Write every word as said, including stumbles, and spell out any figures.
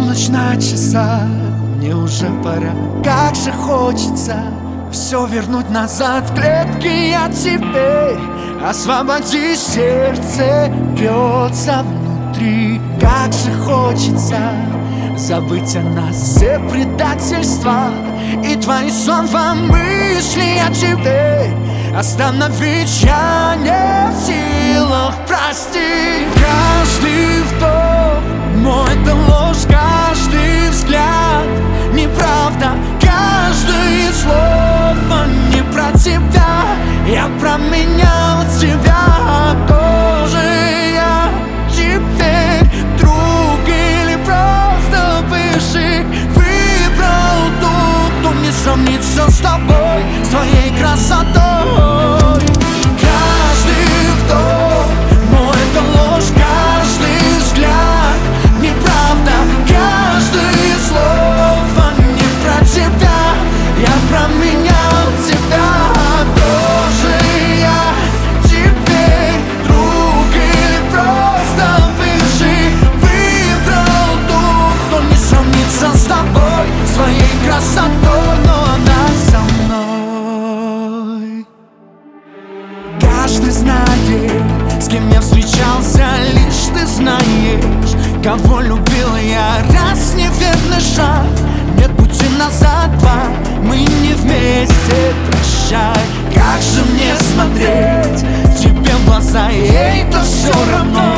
Полночь на часах, мне уже пора. Как же хочется все вернуть назад в клетки. Я теперь освободи сердце, бьется внутри. Как же хочется забыть о нас все предательства и твои снова мысли. Я теперь остановить я не в силах, прости. Каждый вдох мой — это ложь, каждый взгляд неправда, каждое слово не про тебя. Я променял тебя, кто же я теперь, друг или просто бывший? Выбрал ту, кто не сравнится с тобой, с твоей красотой. Каждый вдох мой — это ложь, каждый взгляд неправда, каждое слово не про тебя. Я променял тебя, кто же я теперь, друг или просто бывший? Выбрал ту, кто не сравнится с тобой, своей красотой, но она со мной. Каждый знает, с кем я встречался, лишь ты знаешь, кого любил я. Раз неверный шаг, нет пути назад, два, мы не вместе, прощай. Как же мне смотреть тебе в глаза, ей-то все равно.